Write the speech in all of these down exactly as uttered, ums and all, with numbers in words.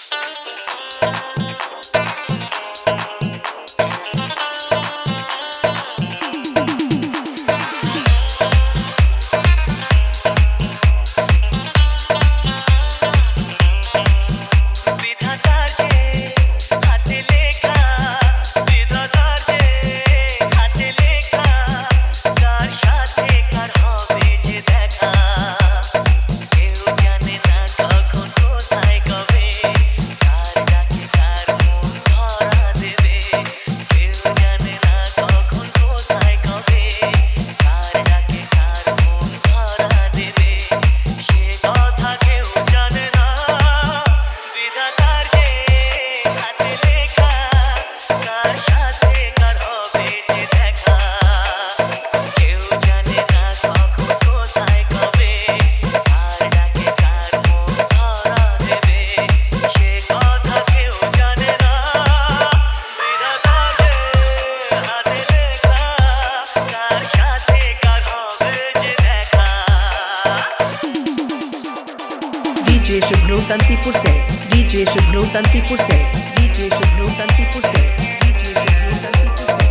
D J Shubhro Santipur se D J Shubhro Santipur se D J Shubhro Santipur se D J Shubhro Santipur se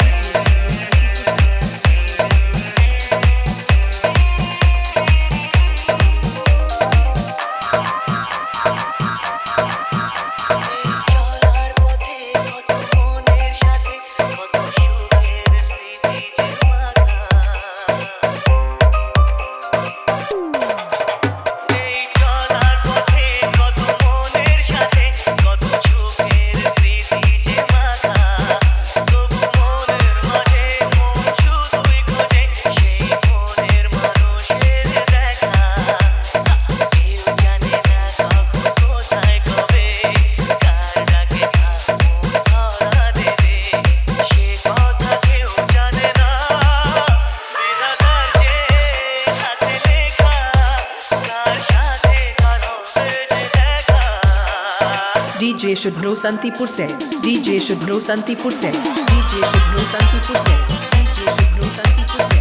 D J Shubhro Santipur se D J Shubhro Santipur se D J Shubhro Santipur se D J Shubhro Santipur se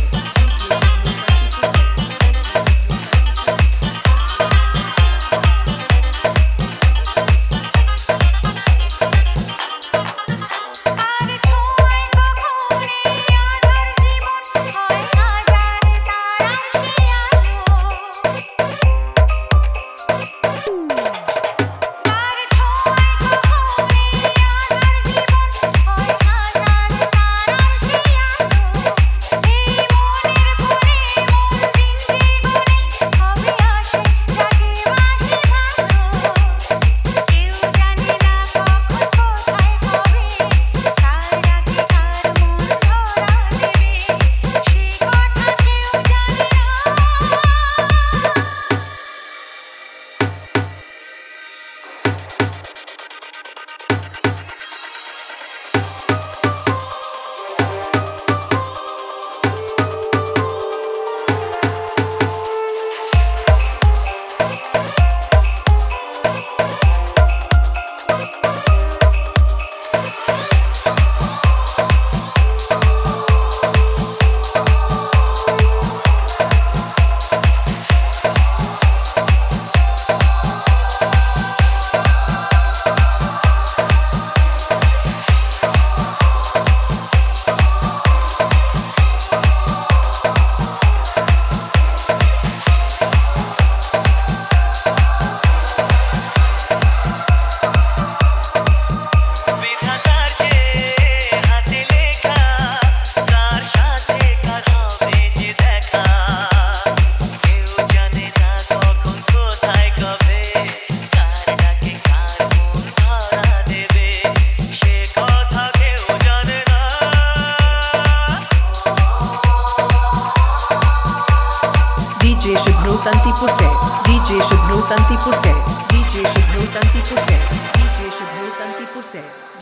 D J Shubhro Santipur se D J Shubhro Santipur se D J Shubhro Santipur se D J Shubhro Santipur se